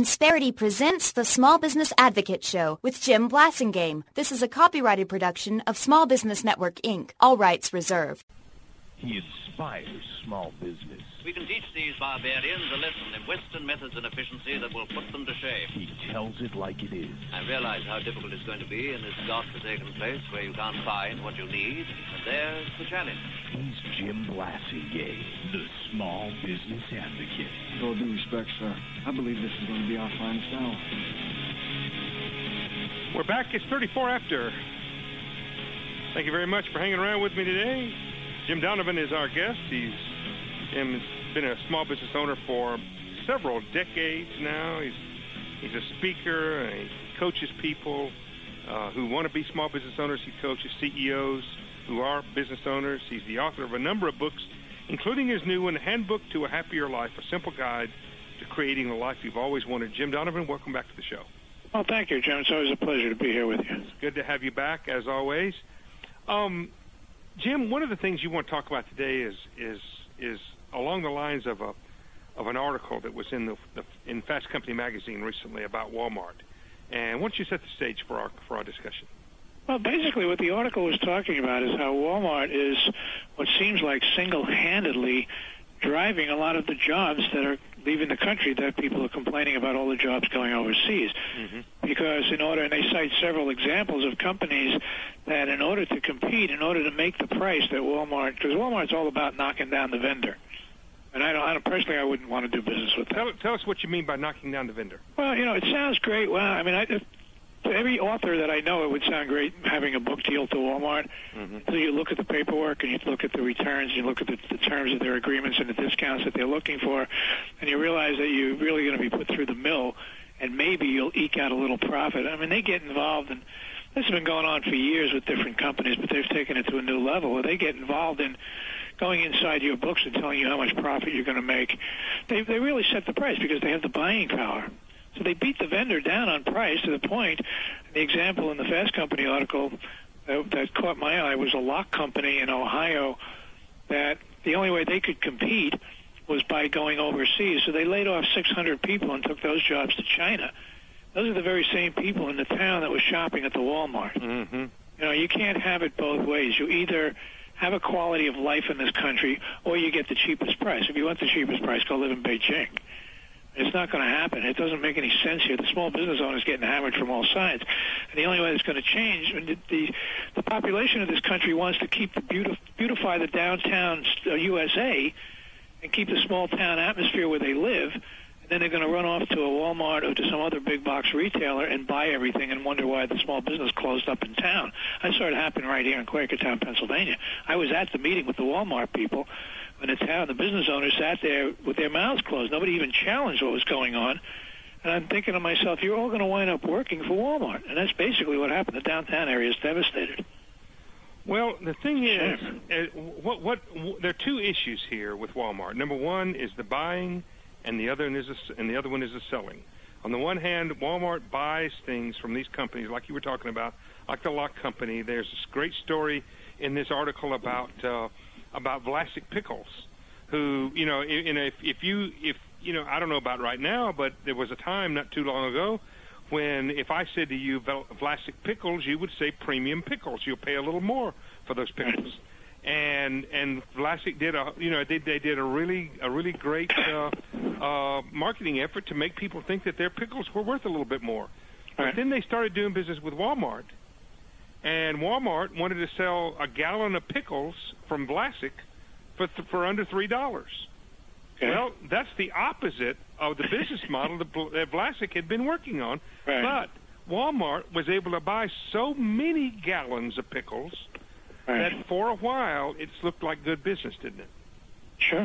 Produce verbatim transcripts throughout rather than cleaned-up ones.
Insperity presents the Small Business Advocate Show with Jim Blasingame. This is a copyrighted production of Small Business Network, Incorporated. All rights reserved. He inspires small business. We can teach these barbarians a lesson in Western methods and efficiency that will put them to shame. He tells it like it is. I realize how difficult it's going to be in this godforsaken place where you can't find what you need, and there's the challenge. He's Jim Blasingame, the small business advocate. With all due respect, sir, I believe this is going to be our finest hour. We're back. It's thirty-four after. Thank you very much for hanging around with me today. Jim Donovan is our guest. He's Jim's been a small business owner for several decades now. He's he's a speaker, and he coaches people uh, who want to be small business owners. He coaches C E Os who are business owners. He's the author of a number of books, including his new one, Handbook to a Happier Life, a simple guide to creating the life you've always wanted. Jim Donovan, welcome back to the show. Well, thank you, Jim. It's always a pleasure to be here with you. It's good to have you back, as always. Um, Jim, one of the things you want to talk about today is is is along the lines of a of an article that was in the, the in Fast Company magazine recently about Walmart. And why don't you set the stage for our for our discussion? Well, basically, what the article was talking about is how Walmart is what seems like single-handedly driving a lot of the jobs that are leaving the country, that people are complaining about all the jobs going overseas. Mm-hmm. Because in order, and they cite several examples of companies that in order to compete, in order to make the price that Walmart, because Walmart's all about knocking down the vendor. And I don't, I don't, personally, I wouldn't want to do business with them. Tell, tell us what you mean by knocking down the vendor. Well, you know, it sounds great. Well, I mean, I, to every author that I know, it would sound great having a book deal to Walmart. Mm-hmm. So you look at the paperwork and you look at the returns, you look at the, the terms of their agreements and the discounts that they're looking for, and you realize that you're really going to be put through the mill, and maybe you'll eke out a little profit. I mean, they get involved, and this has been going on for years with different companies, but they've taken it to a new level where they get involved in going inside your books and telling you how much profit you're going to make. They they really set the price because they have the buying power. So they beat the vendor down on price to the point, the example in the Fast Company article that, that caught my eye was a lock company in Ohio that the only way they could compete was by going overseas. So they laid off six hundred people and took those jobs to China. Those are the very same people in the town that was shopping at the Walmart. Mm-hmm. You know, you can't have it both ways. You either have a quality of life in this country or you get the cheapest price. If you want the cheapest price, go live in Beijing. It's not going to happen. It doesn't make any sense here. The small business owner is getting hammered from all sides. And the only way that's going to change, the, the, the population of this country wants to keep the beautif- beautify the downtown uh, U S A and keep the small town atmosphere where they live. And then they're going to run off to a Walmart or to some other big box retailer and buy everything and wonder why the small business closed up in town. I saw it happen right here in Quakertown, Pennsylvania. I was at the meeting with the Walmart people. In the town, the business owners sat there with their mouths closed. Nobody even challenged what was going on. And I'm thinking to myself, you're all going to wind up working for Walmart. And that's basically what happened. The downtown area is devastated. Well, the thing is, uh, what, what, what, there are two issues here with Walmart. Number one is the buying, and the other is a, and the other one is the selling. On the one hand, Walmart buys things from these companies, like you were talking about, like the Lock Company. There's this great story in this article about uh, about Vlasic Pickles, who, you know, in a, if, if you, if you know, I don't know about right now, but there was a time not too long ago when if I said to you Vlasic Pickles, you would say premium pickles. You'll pay a little more for those pickles. And and Vlasic did a, you know, they they did a really a really great uh, uh, marketing effort to make people think that their pickles were worth a little bit more. But right. Then they started doing business with Walmart. And Walmart wanted to sell a gallon of pickles from Vlasic for th- for under three dollars. Okay. Well, that's the opposite of the business model that, Bl- that Vlasic had been working on. Right. But Walmart was able to buy so many gallons of pickles right. that for a while it's looked like good business, didn't it? Sure.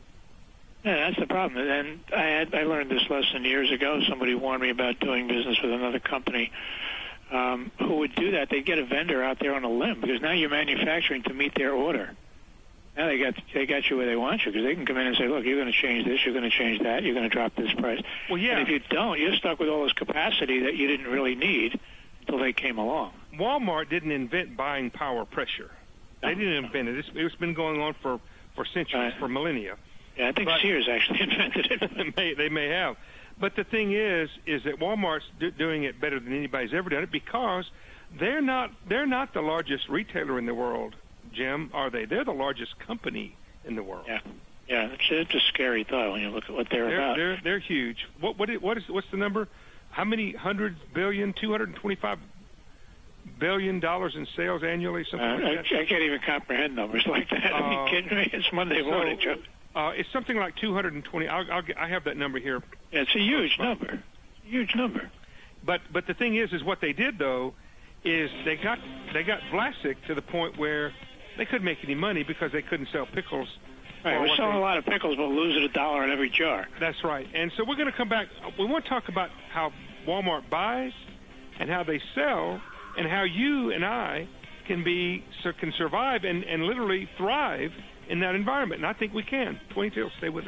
Yeah, that's the problem. And I had I learned this lesson years ago. Somebody warned me about doing business with another company. Um, who would do that? They'd get a vendor out there on a limb because now you're manufacturing to meet their order. Now they got they got you where they want you because they can come in and say, look, you're going to change this, you're going to change that, you're going to drop this price. Well, yeah. And if you don't, you're stuck with all this capacity that you didn't really need until they came along. Walmart didn't invent buying power pressure. No. They didn't invent it. It's, it's been going on for, for centuries, uh, for millennia. Yeah, I think but, Sears actually invented it. they, may, they may have. But the thing is, is that Walmart's do, doing it better than anybody's ever done it because they're not they're not the largest retailer in the world, Jim, are they? They're the largest company in the world. Yeah, yeah. It's, it's a scary thought when you look at what they're, they're about. They're they're huge. What what is, what is what's the number? How many hundreds billion? Two hundred twenty-five billion dollars in sales annually. Something uh, like that. I, I can't even comprehend numbers like that. Uh, Are you kidding me? It's Monday so, morning, Joe. Uh, it's something like two hundred twenty. I'll, I'll get, I have that number here. Yeah, it's a huge number. Huge number. But but the thing is, is what they did though, is they got they got Vlasic to the point where they couldn't make any money because they couldn't sell pickles. Right, we're selling they, a lot of pickles, but losing a dollar in every jar. That's right. And so we're going to come back. We want to talk about how Walmart buys and how they sell and how you and I can be can survive and, and literally thrive in that environment. And I think we can. twenty-two, stay with us.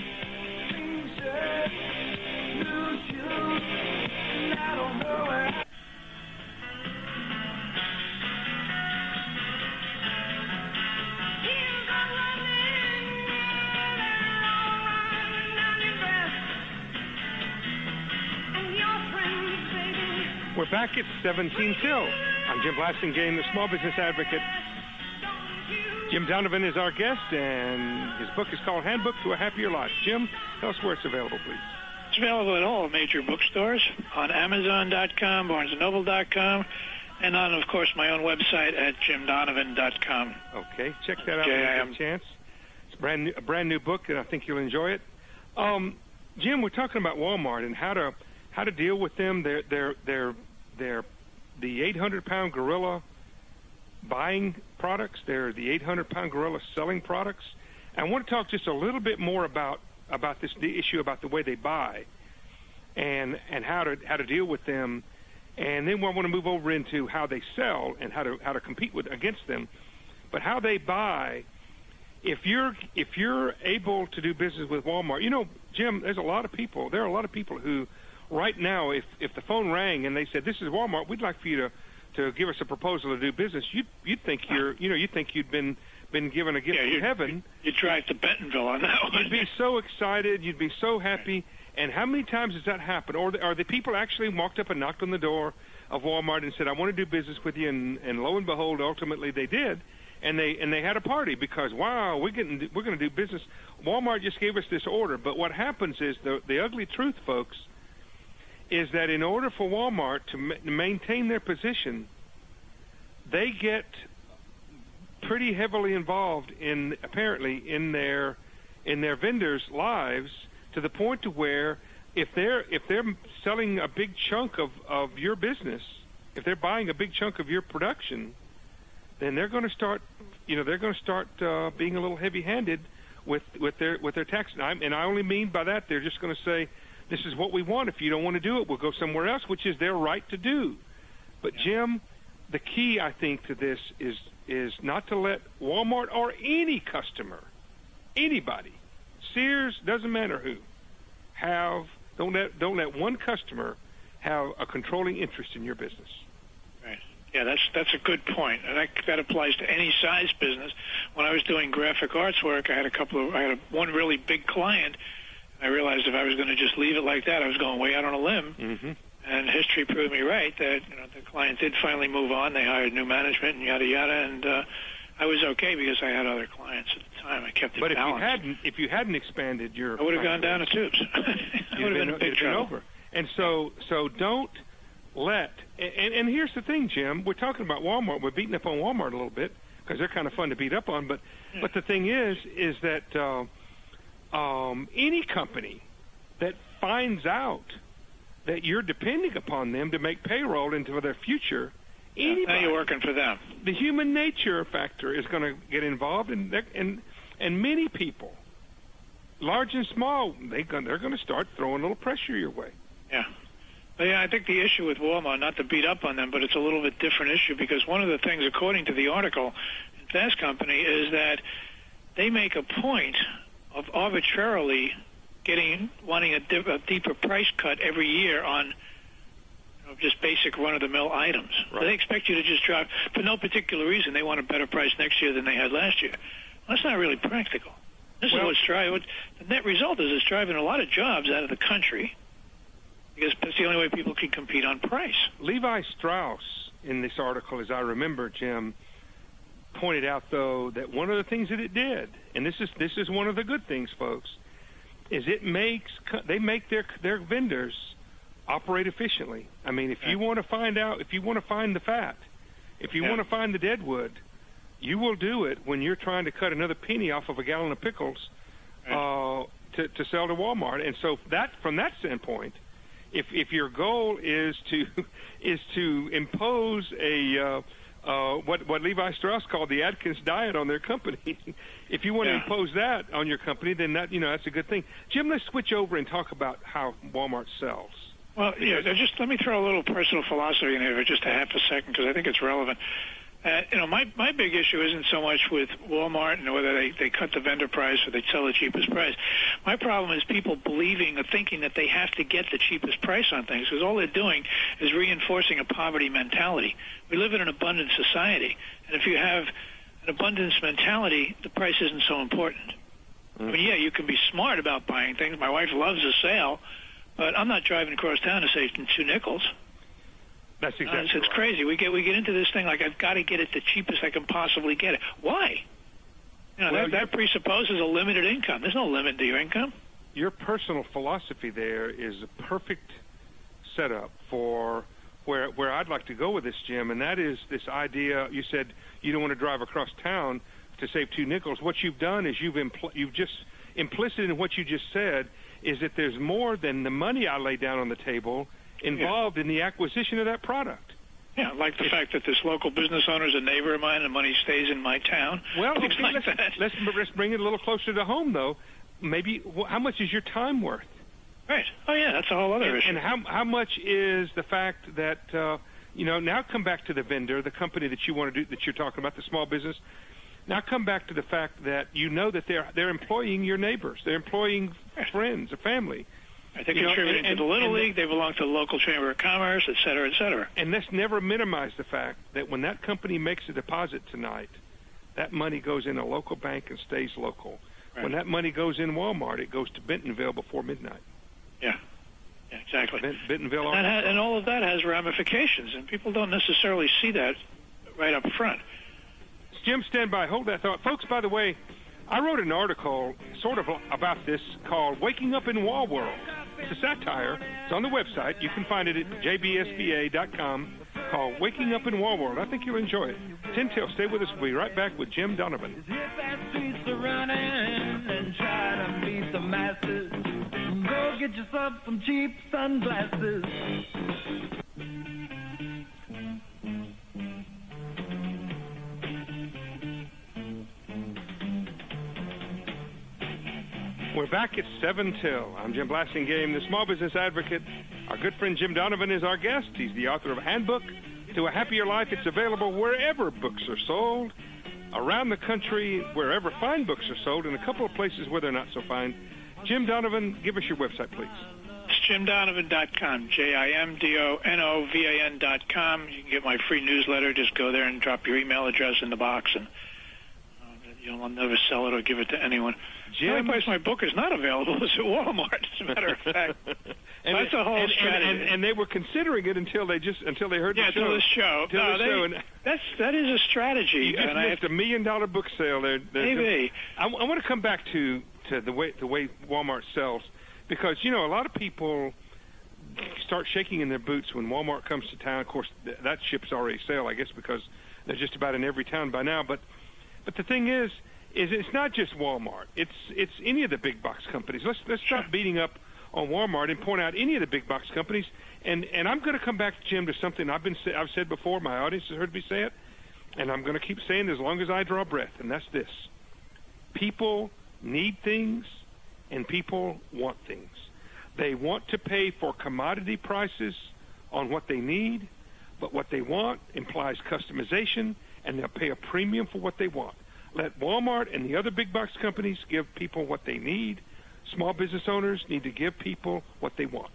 We're back at seventeen till. I'm Jim Blasingame, the Small Business Advocate. Jim Donovan is our guest, and his book is called Handbook to a Happier Life. Jim, tell us where it's available, please. It's available at all major bookstores, on Amazon dot com, Barnes and Noble dot com, and on, of course, my own website at Jim Donovan dot com. Okay, check that out when you get a chance. It's a brand new, a brand new book, and I think you'll enjoy it. Um, Jim, we're talking about Walmart and how to how to deal with them. They're they're they're they're the eight hundred pound gorilla buying products. They're the eight hundred pound gorilla selling products. And I want to talk just a little bit more about about this the issue about the way they buy and and how to how to deal with them. And then I want to move over into how they sell and how to how to compete with against them. But how they buy, if you're if you're able to do business with Walmart, you know, Jim, there's a lot of people. There are a lot of people who, right now, if if the phone rang and they said, "This is Walmart, we'd like for you to, to give us a proposal to do business," you'd you'd think you're you know you think you'd been been given a gift yeah, from heaven. You'd drive to Bentonville on that one. You'd be so excited. You'd be so happy. And how many times has that happened? Or are the people actually walked up and knocked on the door of Walmart and said, "I want to do business with you," and, and lo and behold, ultimately they did, and they and they had a party because wow, we're getting we're going to do business. Walmart just gave us this order. But what happens is the the ugly truth, folks, is that in order for Walmart to ma- maintain their position, they get pretty heavily involved in apparently in their in their vendors' lives, to the point to where if they're if they're selling a big chunk of, of your business, if they're buying a big chunk of your production, then they're going to start, you know, they're going to start uh, being a little heavy-handed with with their with their tax. And I, and I only mean by that they're just going to say, "This is what we want. If you don't want to do it, we'll go somewhere else," which is their right to do. But Jim, the key I think to this is is not to let Walmart or any customer, anybody, Sears, doesn't matter who, have don't let don't let one customer have a controlling interest in your business. Right. Yeah, that's that's a good point, and that that applies to any size business. When I was doing graphic arts work, I had a couple of I had a, one really big client. I realized if I was going to just leave it like that, I was going way out on a limb. Mm-hmm. And history proved me right that you know the client did finally move on. They hired new management and yada yada, and uh, I was okay because I had other clients at the time. I kept it but balanced. But if you hadn't, if you hadn't expanded your, I would have gone down the tubes. I would have been in big trouble. Over. And so, so don't let. And, and here's the thing, Jim. We're talking about Walmart. We're beating up on Walmart a little bit because they're kind of fun to beat up on. But, yeah. but the thing is, is that uh, um, any company that finds out that you're depending upon them to make payroll into their future, anybody, now you're working for them. The human nature factor is going to get involved, and and and many people, large and small, they they're going to start throwing a little pressure your way. Yeah. But yeah, I think the issue with Walmart, not to beat up on them, but it's a little bit different issue because one of the things, according to the article in Fast Company, is that they make a point of arbitrarily getting wanting a, dip, a deeper price cut every year on you know, just basic run-of-the-mill items. Right. So they expect you to just drop for no particular reason. They want a better price next year than they had last year. Well, that's not really practical. This well, is what's driving. What, the net result is it's driving a lot of jobs out of the country the only way people can compete on price. Levi Strauss, in this article, as I remember, Jim, pointed out, though, that one of the things that it did, and this is this is one of the good things, folks, is it makes they make their their vendors operate efficiently. I mean, if you want to find out, if you want to find the fat, if you yeah. want to find the deadwood, you will do it when you're trying to cut another penny off of a gallon of pickles uh, to to sell to Walmart. And so that from that standpoint, if if your goal is to is to impose a uh, uh, what what Levi Strauss called the Atkins diet on their company, if you want yeah. to impose that on your company, then that you know that's a good thing. Jim, let's switch over and talk about how Walmart sells. Well, yeah, just let me throw a little personal philosophy in here for just a half a second because I think it's relevant. Uh, you know, my, my big issue isn't so much with Walmart and whether they, they cut the vendor price or they sell the cheapest price. My problem is people believing or thinking that they have to get the cheapest price on things because all they're doing is reinforcing a poverty mentality. We live in an abundant society, and if you have an abundance mentality, the price isn't so important. Mm-hmm. I mean, yeah, you can be smart about buying things. My wife loves a sale. But I'm not driving across town to save two nickels. That's exactly uh, so it's right. crazy. We get we get into this thing like I've got to get it the cheapest I can possibly get it. Why? You know, well, that, that presupposes a limited income. There's no limit to your income. Your personal philosophy there is a perfect setup for where where I'd like to go with this, Jim, and that is this idea. You said you don't want to drive across town to save two nickels. What you've done is you've impl- you've just implicit in what you just said is that there's more than the money I lay down on the table involved yeah. in the acquisition of that product. Yeah, like the it's, fact that this local business owner is a neighbor of mine and money stays in my town. Well, Things okay, like let's, that. Let's, let's bring it a little closer to home, though. Maybe how much is your time worth? Right. Oh, yeah, that's a whole other and, issue. And how, how much is the fact that, uh, you know, now come back to the vendor, the company that you want to do, that you're talking about, the small business. Now come back to the fact that you know that they're they're employing your neighbors, they're employing friends, a family. They're contributing to the Little League. They belong to the local Chamber of Commerce, et cetera, et cetera. And let's never minimize the fact that when that company makes a deposit tonight, that money goes in a local bank and stays local. Right. When that money goes in Walmart, it goes to Bentonville before midnight. Yeah, yeah, exactly. Bent, Bentonville, and, ha- and all of that has ramifications, and people don't necessarily see that right up front. Jim, stand by. Hold that thought. Folks, by the way, I wrote an article sort of about this called Waking Up in Wall World. It's a satire. It's on the website. You can find it at j b s b a dot com called Waking Up in Wall World. I think you'll enjoy it. ten till, stay with us. We'll be right back with Jim Donovan. Go get yourself some cheap sunglasses. We're back at seven till. I'm Jim Blasingame, the small business advocate. Our good friend Jim Donovan is our guest. He's the author of Handbook to a Happier Life. It's available wherever books are sold, around the country, wherever fine books are sold, and a couple of places where they're not so fine. Jim Donovan, give us your website, please. It's jim donovan dot com, J I M D O N O V A N dot com. You can get my free newsletter. Just go there and drop your email address in the box, and uh, you'll never sell it or give it to anyone. Jim, the only place my book is not available is at Walmart, as a matter of fact. and that's a whole and, strategy. And, and, and they were considering it until they just until they heard yeah, the show. until the show. Until no, the they, show and, that's that is a strategy. You just and missed I, a million dollar book sale there. Maybe. I, I want to come back to, to the way the way Walmart sells, because you know a lot of people start shaking in their boots when Walmart comes to town. Of course, th- that ship's already sailed, I guess, because they're just about in every town by now. But but the thing is. Is it's not just Walmart. It's it's any of the big box companies. Let's let's stop beating up on Walmart and point out any of the big box companies. And and I'm going to come back, Jim, to something I've been I've said before. My audience has heard me say it, and I'm going to keep saying it as long as I draw breath. And that's this: people need things, and people want things. They want to pay for commodity prices on what they need, but what they want implies customization, and they'll pay a premium for what they want. Let Walmart and the other big box companies give people what they need. Small business owners need to give people what they want.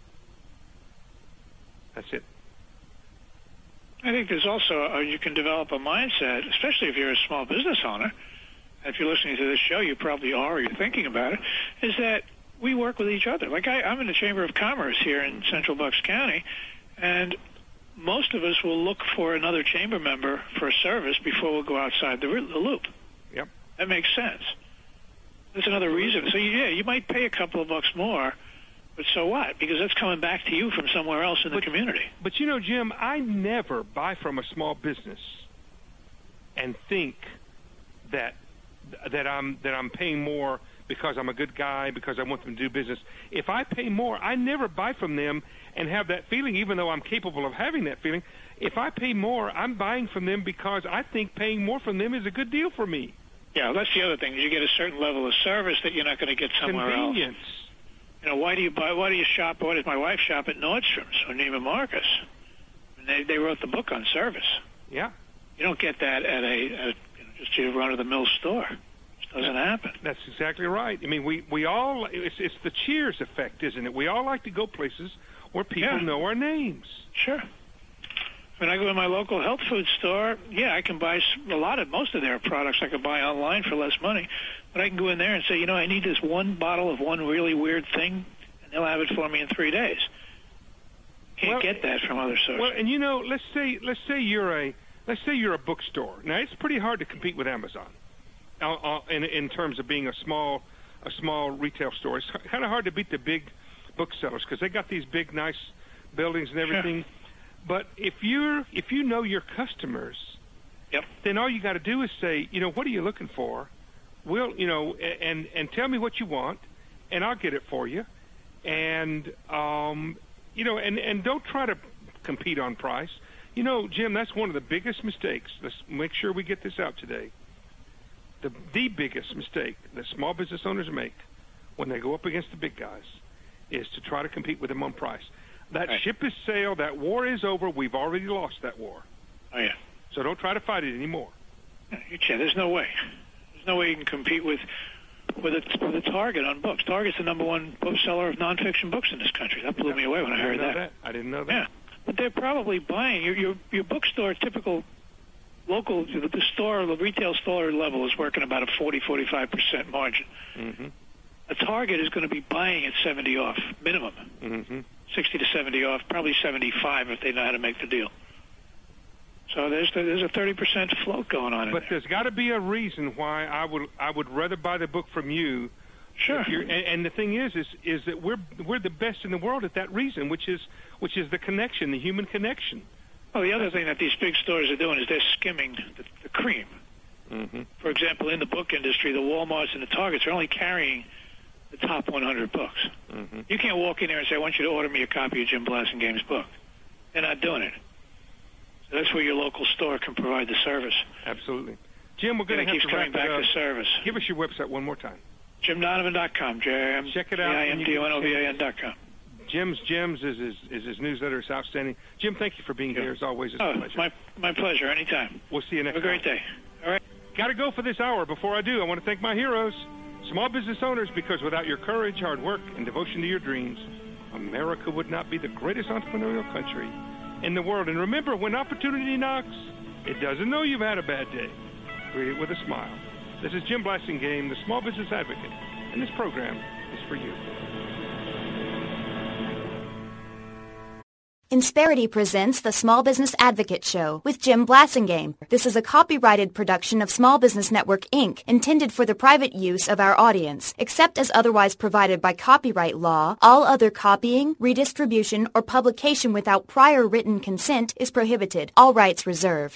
That's it. I think there's also, a, you can develop a mindset, especially if you're a small business owner. If you're listening to this show, you probably are, or you're thinking about it, is that we work with each other. Like I, I'm in the Chamber of Commerce here in Central Bucks County, and most of us will look for another chamber member for a service before we'll go outside the, the loop. Yep. That makes sense. That's another reason. So, yeah, you might pay a couple of bucks more, but so what? Because that's coming back to you from somewhere else in the but, community. But, you know, Jim, I never buy from a small business and think that that I'm that I'm paying more because I'm a good guy, because I want them to do business. If I pay more, I never buy from them and have that feeling, even though I'm capable of having that feeling. If I pay more, I'm buying from them because I think paying more from them is a good deal for me. Yeah, that's the other thing. You get a certain level of service that you're not going to get somewhere Convenience. else. You know, why do you buy? Why do you shop? Why does my wife shop at Nordstrom's or Neiman Marcus? And they they wrote the book on service. Yeah. You don't get that at a, at a you know, just a run-of-the-mill store. It doesn't happen. That's exactly right. I mean, we, we all, it's, it's the Cheers effect, isn't it? We all like to go places where people Yeah. know our names. Sure. When I go to my local health food store, yeah, I can buy a lot of, most of their products I can buy online for less money. But I can go in there and say, you know, I need this one bottle of one really weird thing, and they'll have it for me in three days. Can't Well, get that from other sources. Well, and you know, let's say let's say you're a let's say you're a bookstore. Now, it's pretty hard to compete with Amazon, uh, uh, in in terms of being a small a small retail store. It's kind of hard to beat the big booksellers because they got these big, nice buildings and everything. Sure. But if you're if you know your customers, Yep. then all you got to do is say, you know, what are you looking for? Well, you know, and and tell me what you want, and I'll get it for you. And um, you know, and and don't try to compete on price. You know, Jim, that's one of the biggest mistakes. Let's make sure we get this out today. The the biggest mistake that small business owners make when they go up against the big guys is to try to compete with them on price. That Right. ship is sailed. That war is over. We've already lost that war. Oh, yeah. So don't try to fight it anymore. You can't. There's no way. There's no way you can compete with with a, with a Target on books. Target's the number one bookseller of nonfiction books in this country. That blew me away when I I heard didn't know that. that. I didn't know that. Yeah, but they're probably buying your your your bookstore. Typical local the store, the retail store level is working about a forty, forty-five percent margin. Mm-hmm. A Target is going to be buying at seventy off minimum, Mm-hmm. sixty to seventy off, probably seventy-five if they know how to make the deal. So there's there's a thirty percent float going on in But there. there's got to be a reason why I would I would rather buy the book from you. Sure. If you're, and, and the thing is, is is that we're we're the best in the world at that reason, which is which is the connection, the human connection. Well, the other thing that these big stores are doing is they're skimming the, the cream. Mm-hmm. For example, in the book industry, the Walmarts and the Targets are only carrying the top one hundred books. Mm-hmm. You can't walk in there and say, I want you to order me a copy of Jim Blasingame book. They're not doing it. So that's where your local store can provide the service. Absolutely. Jim, we're And going it to have keeps to coming wrap back it up. to service. Give us your website one more time. Jim Donovan dot com. J I M Check it out. J I M D O N O V A N dot com. Jim's Gems is his, is his newsletter. It's outstanding. Jim, thank you for being Yeah. here. As always, it's Oh, a pleasure. my, my pleasure. Anytime. We'll see you next Have a great time. day. All right. Got to go for this hour. Before I do, I want to thank my heroes, small business owners, because without your courage, hard work, and devotion to your dreams, America would not be the greatest entrepreneurial country in the world. And remember, when opportunity knocks, it doesn't know you've had a bad day. Greet it with a smile. This is Jim Blasingame, the Small Business Advocate, and this program is for you. Insperity presents the Small Business Advocate Show with Jim Blasingame. This is a copyrighted production of Small Business Network, Incorporated, intended for the private use of our audience. Except as otherwise provided by copyright law, all other copying, redistribution, or publication without prior written consent is prohibited. All rights reserved.